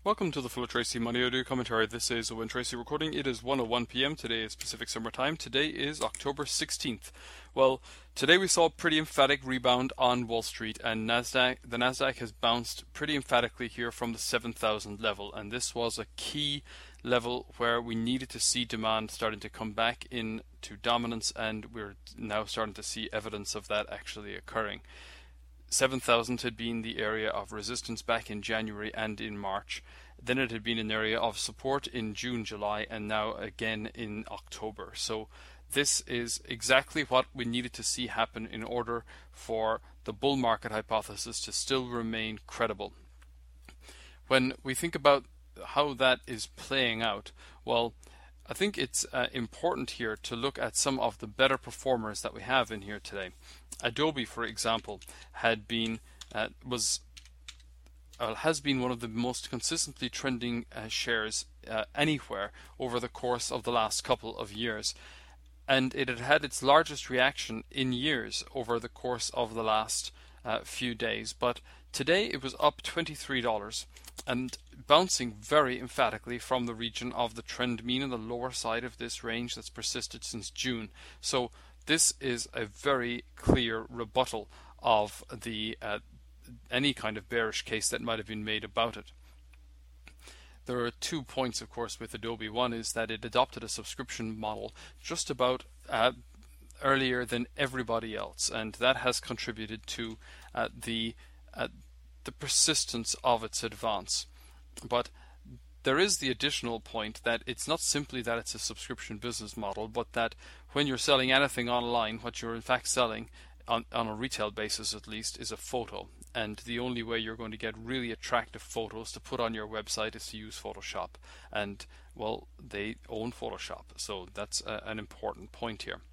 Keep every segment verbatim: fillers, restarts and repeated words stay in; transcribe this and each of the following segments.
Welcome to the Full of Tracy Money Audio Commentary. This is Owen Tracy recording. It is one oh one p m Today is Pacific Summer Time. Today is October sixteenth. Well, today we saw a pretty emphatic rebound on Wall Street, and Nasdaq, the Nasdaq has bounced pretty emphatically here from the seven thousand level, and this was a key level where we needed to see demand starting to come back into dominance, and we're now starting to see evidence of that actually occurring. seven thousand had been the area of resistance back in January and in March. Then it had been an area of support in June, July, and now again in October. So this is exactly what we needed to see happen in order for the bull market hypothesis to still remain credible. When we think about how that is playing out, well, I think it's uh, important here to look at some of the better performers that we have in here today. Adobe, for example, had been uh, was uh, has been one of the most consistently trending uh, shares uh, anywhere over the course of the last couple of years, and it had had its largest reaction in years over the course of the last uh, few days. But today it was up twenty-three dollars and bouncing very emphatically from the region of the trend mean on the lower side of this range that's persisted since June. So this is a very clear rebuttal of the uh, any kind of bearish case that might have been made about it. There are two points, of course, with Adobe. One is that it adopted a subscription model just about uh, earlier than everybody else, and that has contributed to uh, the uh, the persistence of its advance. But there is the additional point that it's not simply that it's a subscription business model, but that when you're selling anything online, what you're in fact selling, on, on a retail basis at least, is a photo. And the only way you're going to get really attractive photos to put on your website is to use Photoshop. And, well, they own Photoshop, so that's a, an important point here.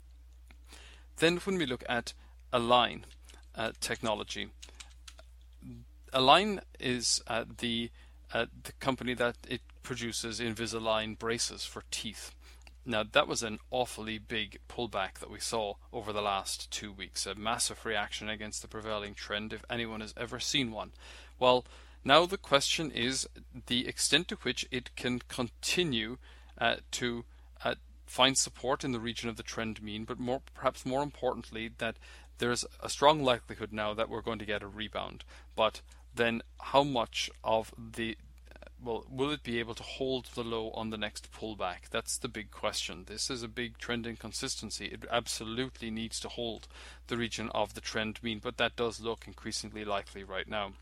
Then when we look at Align uh, technology, Align is uh, the uh, the company that it produces Invisalign braces for teeth. Now that was an awfully big pullback that we saw over the last two weeks, a massive reaction against the prevailing trend if anyone has ever seen one. Well, now the question is the extent to which it can continue uh, to uh, find support in the region of the trend mean, but more, perhaps more importantly, that there's a strong likelihood now that we're going to get a rebound. But then how much of the well will it be able to hold the low on the next pullback? That's the big question. This is a big trend inconsistency. It absolutely needs to hold the region of the trend mean, but that does look increasingly likely right now.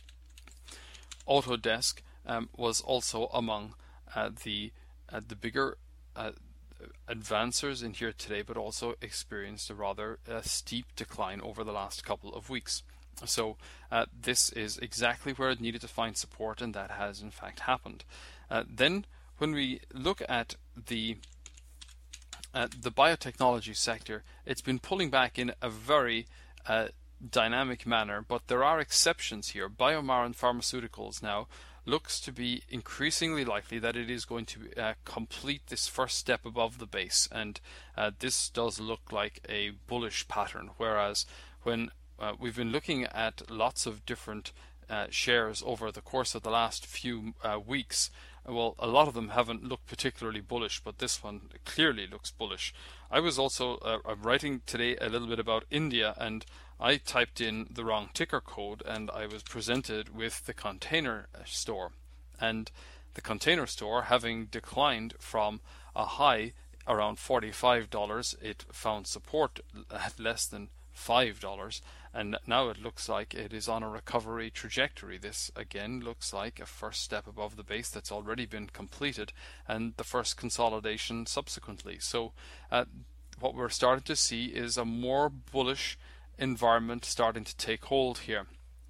Autodesk um, was also among uh, the uh, the bigger uh, advancers in here today, but also experienced a rather uh, steep decline over the last couple of weeks. So uh, this is exactly where it needed to find support, and that has in fact happened. Uh, then when we look at the uh, the biotechnology sector, it's been pulling back in a very uh, dynamic manner, but there are exceptions here. BioMarin Pharmaceuticals now looks to be increasingly likely that it is going to uh, complete this first step above the base, and uh, this does look like a bullish pattern, whereas when Uh, we've been looking at lots of different uh, shares over the course of the last few uh, weeks. Well, a lot of them haven't looked particularly bullish, but this one clearly looks bullish. I was also uh, writing today a little bit about India, and I typed in the wrong ticker code, and I was presented with the Container Store. And the Container Store, having declined from a high around forty-five dollars, it found support at less than five dollars, and now it looks like it is on a recovery trajectory. This again looks like a first step above the base that's already been completed, and the first consolidation subsequently. So uh, what we're starting to see is a more bullish environment starting to take hold here.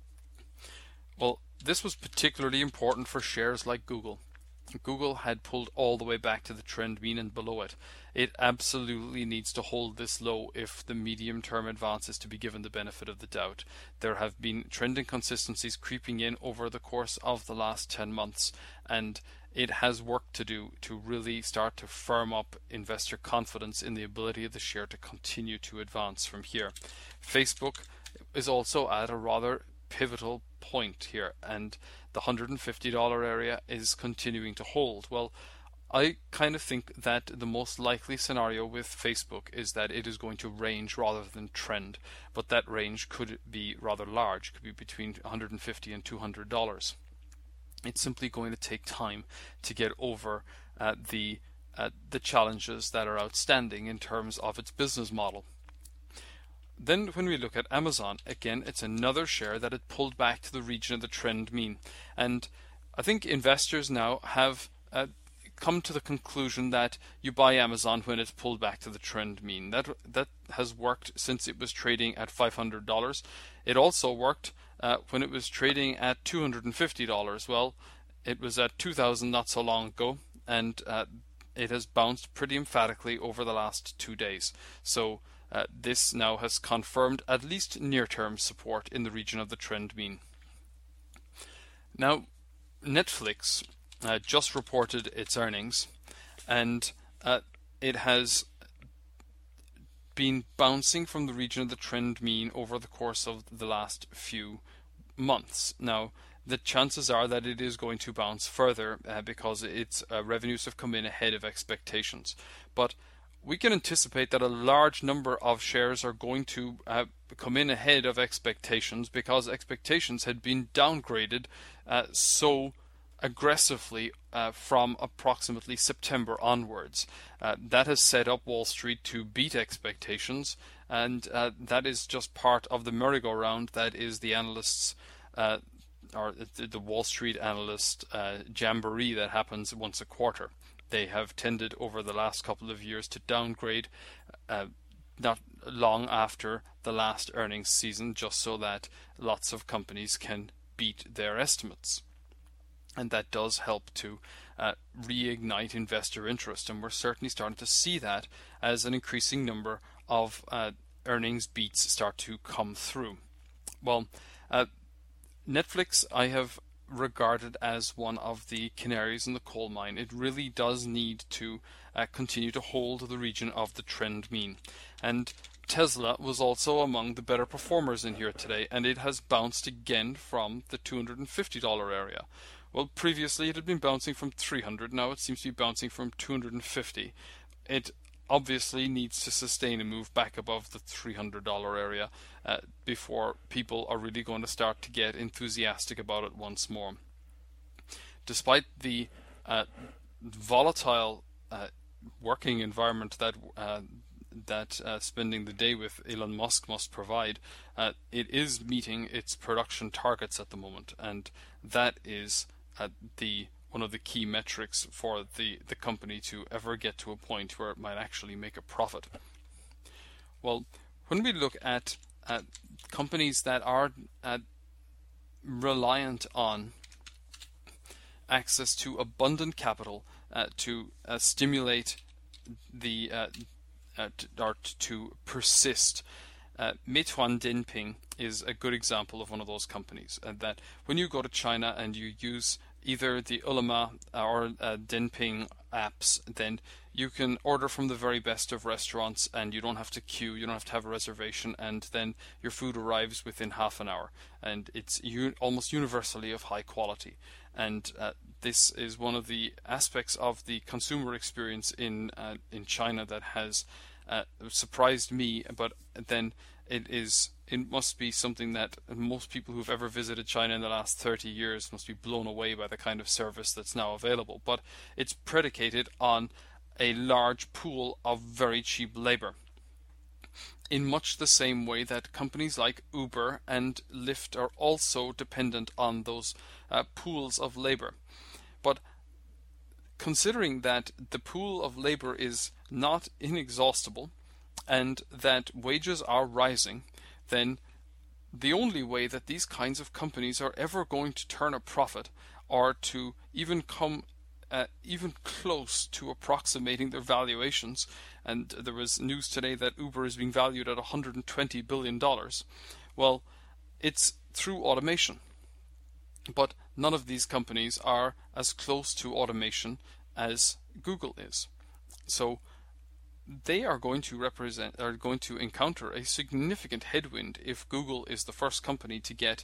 Well, this was particularly important for shares like Google. Google had pulled all the way back to the trend mean and below it. It absolutely needs to hold this low if the medium-term advance is to be given the benefit of the doubt. There have been trend inconsistencies creeping in over the course of the last ten months, and it has work to do to really start to firm up investor confidence in the ability of the share to continue to advance from here. Facebook is also at a rather pivotal point here, and the one hundred fifty dollar area is continuing to hold. Well, I kind of think that the most likely scenario with Facebook is that it is going to range rather than trend, but that range could be rather large, could be between one hundred fifty and two hundred dollars. It's simply going to take time to get over uh, the uh, the challenges that are outstanding in terms of its business model. Then when we look at Amazon, again, it's another share that it pulled back to the region of the trend mean. And I think investors now have uh, come to the conclusion that you buy Amazon when it's pulled back to the trend mean. That that has worked since it was trading at five hundred dollars. It also worked uh, when it was trading at two hundred fifty dollars. Well, it was at two thousand dollars not so long ago, and uh, it has bounced pretty emphatically over the last two days. So uh, this now has confirmed at least near-term support in the region of the trend mean. Now, Netflix uh, just reported its earnings, and uh, it has been bouncing from the region of the trend mean over the course of the last few months. Now, the chances are that it is going to bounce further uh, because its uh, revenues have come in ahead of expectations. But we can anticipate that a large number of shares are going to uh, come in ahead of expectations because expectations had been downgraded uh, so aggressively uh, from approximately September onwards. Uh, that has set up Wall Street to beat expectations, and uh, that is just part of the merry-go-round that is the analysts' uh, or the Wall Street analyst uh, jamboree that happens once a quarter. They have tended over the last couple of years to downgrade uh, not long after the last earnings season, just so that lots of companies can beat their estimates. And that does help to uh, reignite investor interest, and we're certainly starting to see that as an increasing number of uh, earnings beats start to come through. Well, uh, Netflix I have regarded as one of the canaries in the coal mine. It really does need to uh, continue to hold the region of the trend mean. And Tesla was also among the better performers in here today, and it has bounced again from the two hundred fifty dollar area. Well, previously it had been bouncing from three hundred, now it seems to be bouncing from two hundred fifty. It obviously needs to sustain a move back above the three hundred dollar area uh, before people are really going to start to get enthusiastic about it once more. Despite the uh, volatile uh, working environment that uh, that uh, spending the day with Elon Musk must provide, uh, it is meeting its production targets at the moment, and that is uh, the one of the key metrics for the, the company to ever get to a point where it might actually make a profit. Well, when we look at uh, companies that are uh, reliant on access to abundant capital uh, to uh, stimulate the uh, uh, to, or to persist, uh, Meituan Dianping is a good example of one of those companies. Uh, that when you go to China and you use either the Ele.me or uh, Dianping apps, then you can order from the very best of restaurants, and you don't have to queue, you don't have to have a reservation, and then your food arrives within half an hour, and it's u- almost universally of high quality. And uh, this is one of the aspects of the consumer experience in uh, in China that has uh, surprised me, but then it is it must be something that most people who've ever visited China in the last thirty years must be blown away by the kind of service that's now available. But it's predicated on a large pool of very cheap labor, in much the same way that companies like Uber and Lyft are also dependent on those uh, pools of labor. But considering that the pool of labor is not inexhaustible and that wages are rising, then the only way that these kinds of companies are ever going to turn a profit or to even come uh, even close to approximating their valuations, and there was news today that Uber is being valued at one hundred twenty billion dollars, well, it's through automation. But none of these companies are as close to automation as Google is. So they are going to represent are going to encounter a significant headwind if Google is the first company to get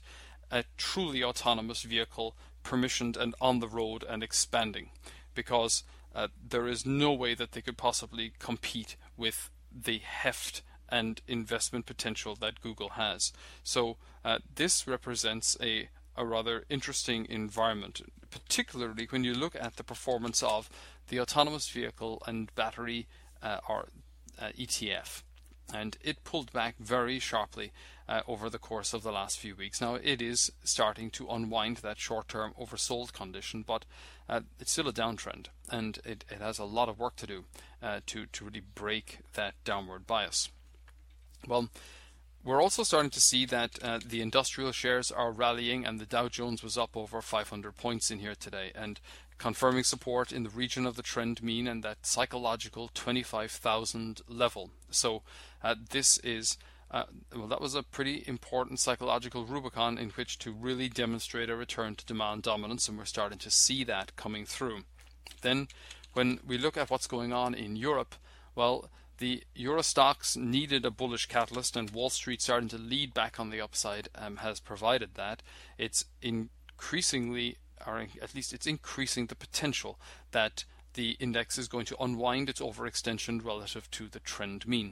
a truly autonomous vehicle, permissioned and on the road and expanding, because uh, there is no way that they could possibly compete with the heft and investment potential that Google has. So uh, this represents a, a rather interesting environment, particularly when you look at the performance of the autonomous vehicle and battery uh, or uh, E T F. And it pulled back very sharply uh, over the course of the last few weeks. Now it is starting to unwind that short-term oversold condition, but uh, it's still a downtrend, and it, it has a lot of work to do uh, to, to really break that downward bias. Well, we're also starting to see that uh, the industrial shares are rallying, and the Dow Jones was up over five hundred points in here today, and confirming support in the region of the trend mean and that psychological twenty-five thousand level. So uh, this is, uh, well, that was a pretty important psychological Rubicon in which to really demonstrate a return to demand dominance, and we're starting to see that coming through. Then when we look at what's going on in Europe, well, the Euro stocks needed a bullish catalyst, and Wall Street starting to lead back on the upside um, has provided that. It's increasingly, or at least it's increasing the potential that the index is going to unwind its overextension relative to the trend mean.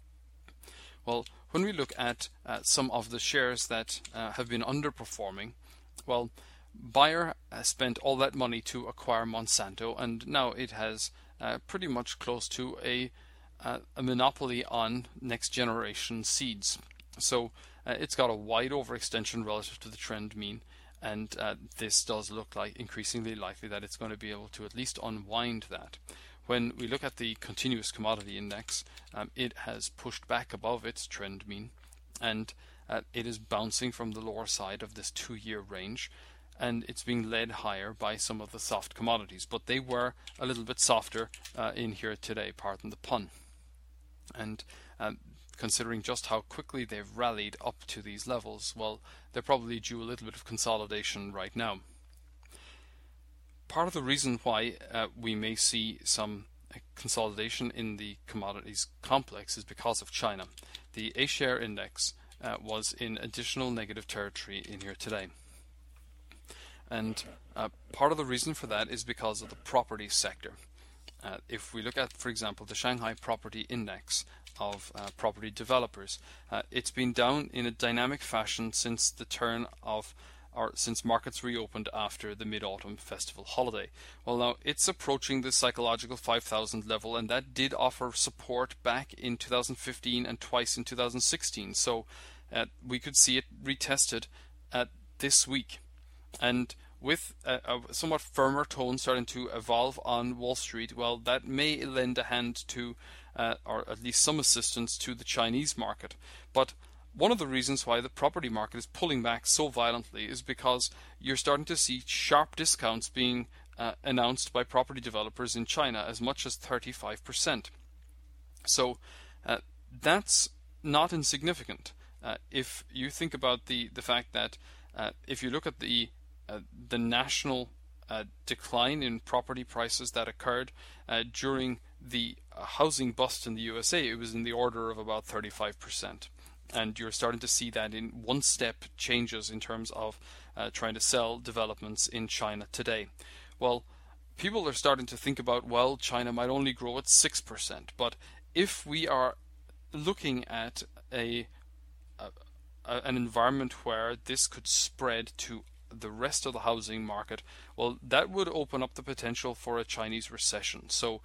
Well, when we look at uh, some of the shares that uh, have been underperforming, well, Bayer has spent all that money to acquire Monsanto, and now it has uh, pretty much close to a Uh, a monopoly on next generation seeds. So uh, it's got a wide overextension relative to the trend mean, and uh, this does look like increasingly likely that it's going to be able to at least unwind that. When we look at the continuous commodity index, um, it has pushed back above its trend mean, and uh, it is bouncing from the lower side of this two-year range, and it's being led higher by some of the soft commodities, but they were a little bit softer uh, in here today, pardon the pun. And um, considering just how quickly they've rallied up to these levels, well, they're probably due a little bit of consolidation right now. Part of the reason why uh, we may see some uh, consolidation in the commodities complex is because of China. The A-share index uh, was in additional negative territory in here today. And uh, part of the reason for that is because of the property sector. Uh, if we look at, for example, the Shanghai Property Index of uh, property developers, uh, it's been down in a dynamic fashion since the turn of, or since markets reopened after the Mid-Autumn Festival holiday. Well, now it's approaching the psychological five thousand level, and that did offer support back in two thousand fifteen and twice in two thousand sixteen. So uh, we could see it retested uh, this week. And with a, a somewhat firmer tone starting to evolve on Wall Street, well, that may lend a hand to, uh, or at least some assistance to the Chinese market. But one of the reasons why the property market is pulling back so violently is because you're starting to see sharp discounts being uh, announced by property developers in China, as much as thirty-five percent. So uh, that's not insignificant. Uh, if you think about the, the fact that uh, if you look at the Uh, the national uh, decline in property prices that occurred uh, during the uh, housing bust in the U S A, it was in the order of about thirty-five percent. And you're starting to see that in one-step changes in terms of uh, trying to sell developments in China today. Well, people are starting to think about, well, China might only grow at six percent. But if we are looking at a, a, a an environment where this could spread to the rest of the housing market, well, that would open up the potential for a Chinese recession. So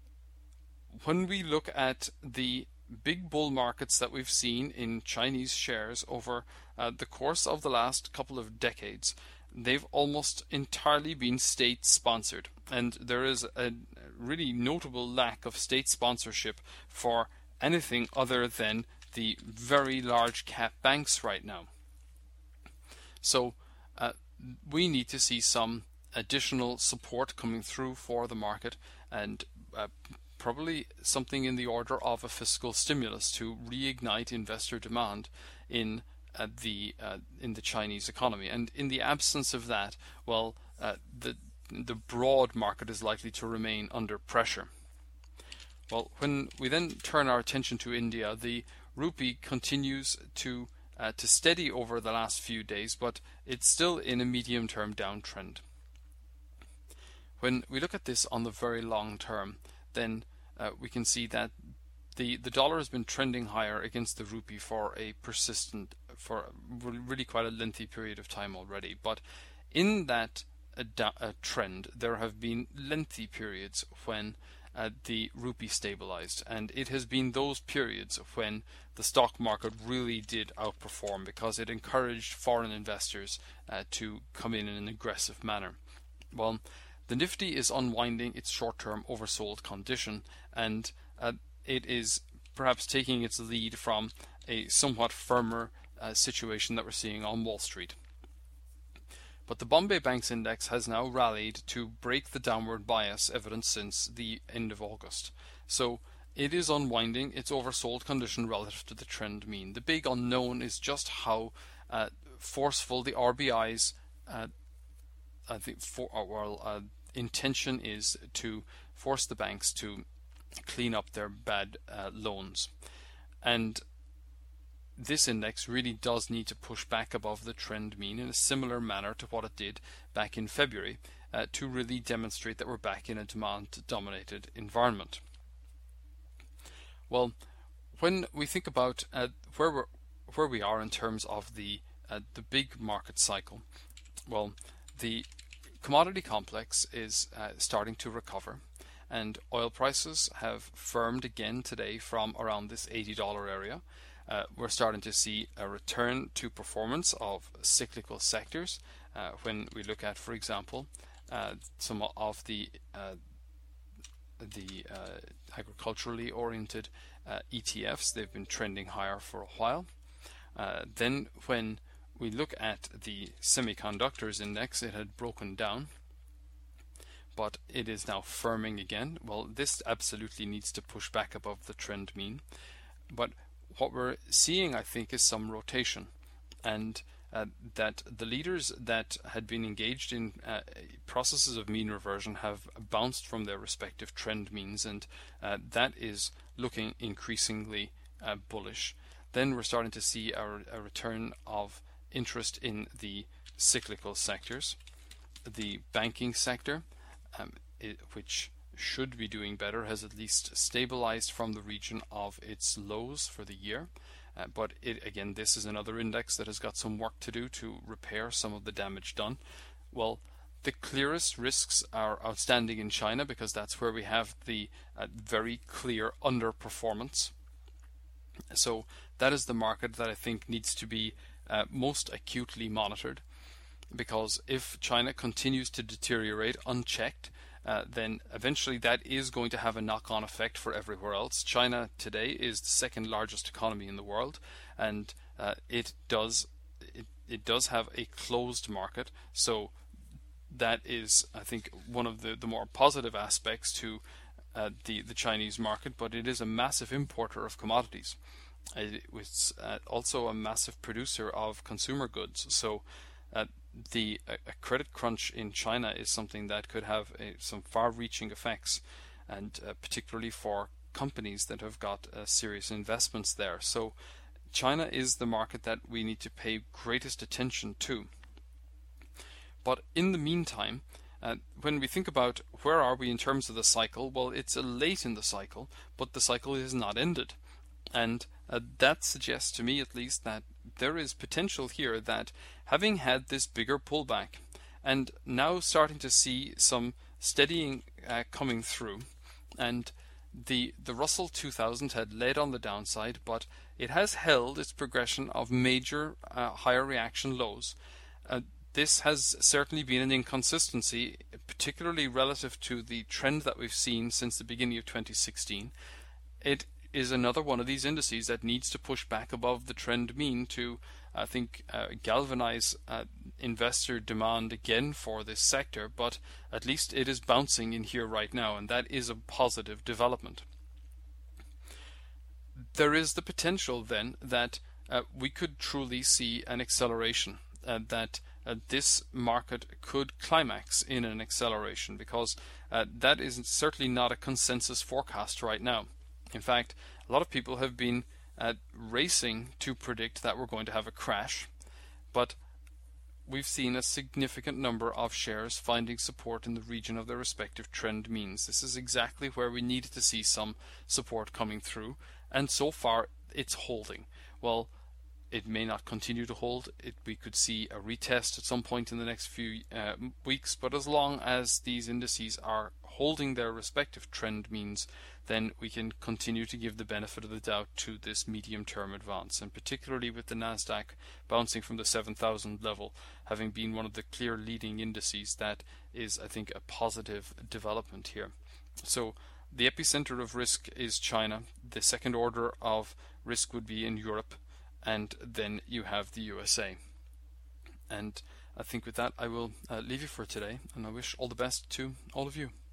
when we look at the big bull markets that we've seen in Chinese shares over uh, the course of the last couple of decades, they've almost entirely been state sponsored, and there is a really notable lack of state sponsorship for anything other than the very large cap banks right now. So Uh, we need to see some additional support coming through for the market, and uh, probably something in the order of a fiscal stimulus to reignite investor demand in uh, the uh, in the Chinese economy. And in the absence of that, well, uh, the the broad market is likely to remain under pressure. Well, when we then turn our attention to India, the rupee continues to uh, to steady over the last few days, but it's still in a medium-term downtrend. When we look at this on the very long term, then uh, we can see that the the dollar has been trending higher against the rupee for a persistent, for really quite a lengthy period of time already. But in that uh, uh, trend, there have been lengthy periods when uh, the rupee stabilized, and it has been those periods when the stock market really did outperform because it encouraged foreign investors uh, to come in in an aggressive manner. Well, the Nifty is unwinding its short-term oversold condition, and uh, it is perhaps taking its lead from a somewhat firmer uh, situation that we're seeing on Wall Street. But the Bombay Banks Index has now rallied to break the downward bias evident since the end of August. So it is unwinding its oversold condition relative to the trend mean. The big unknown is just how uh, forceful the R B I's uh, I think for, well, uh, intention is to force the banks to clean up their bad uh, loans. And this index really does need to push back above the trend mean in a similar manner to what it did back in February uh, to really demonstrate that we're back in a demand-dominated environment. Well, when we think about uh, where we're, where we are in terms of the uh, the big market cycle, well, the commodity complex is uh, starting to recover, and oil prices have firmed again today from around this eighty dollar area. Uh, we're starting to see a return to performance of cyclical sectors. Uh, when we look at, for example, uh, some of the uh, the uh, agriculturally oriented uh, E T Fs, they've been trending higher for a while. Uh, then when we look at the semiconductors index, it had broken down, but it is now firming again. Well, this absolutely needs to push back above the trend mean. But what we're seeing, I think, is some rotation, and uh, that the leaders that had been engaged in uh, processes of mean reversion have bounced from their respective trend means, and uh, that is looking increasingly uh, bullish. Then we're starting to see a, a return of interest in the cyclical sectors. The banking sector, um, it, which should be doing better, has at least stabilized from the region of its lows for the year. Uh, but it, again, this is another index that has got some work to do to repair some of the damage done. Well, the clearest risks are outstanding in China because that's where we have the uh, very clear underperformance. So that is the market that I think needs to be Uh, most acutely monitored, because if China continues to deteriorate unchecked, uh, then eventually that is going to have a knock-on effect for everywhere else. China today is the second largest economy in the world, and uh, it does it, it does have a closed market, so that is, I think, one of the, the more positive aspects to uh, the, the Chinese market, but it is a massive importer of commodities. It was uh, also a massive producer of consumer goods, so uh, the uh, a credit crunch in China is something that could have a, some far-reaching effects, and uh, particularly for companies that have got uh, serious investments there. So China is the market that we need to pay greatest attention to. But in the meantime, uh, when we think about where are we in terms of the cycle, well, it's uh, late in the cycle, but the cycle is not ended. And uh, that suggests to me, at least, that there is potential here that, having had this bigger pullback and now starting to see some steadying uh, coming through, and the the Russell two thousand had led on the downside, but it has held its progression of major uh, higher reaction lows. Uh, this has certainly been an inconsistency, particularly relative to the trend that we've seen since the beginning of twenty sixteen. It is another one of these indices that needs to push back above the trend mean to, I think, uh, galvanize uh, investor demand again for this sector, but at least it is bouncing in here right now, and that is a positive development. There is the potential then that uh, we could truly see an acceleration, uh, that uh, this market could climax in an acceleration, because uh, that is certainly not a consensus forecast right now. In fact, a lot of people have been uh, racing to predict that we're going to have a crash, but we've seen a significant number of shares finding support in the region of their respective trend means. This is exactly where we needed to see some support coming through, and so far it's holding. Well, it may not continue to hold. It, we could see a retest at some point in the next few uh, weeks, but as long as these indices are holding their respective trend means, then we can continue to give the benefit of the doubt to this medium-term advance, and particularly with the Nasdaq bouncing from the seven thousand level, having been one of the clear leading indices, that is, I think, a positive development here. So the epicenter of risk is China. The second order of risk would be in Europe, and then you have the U S A. And I think with that I will uh, leave you for today, and I wish all the best to all of you.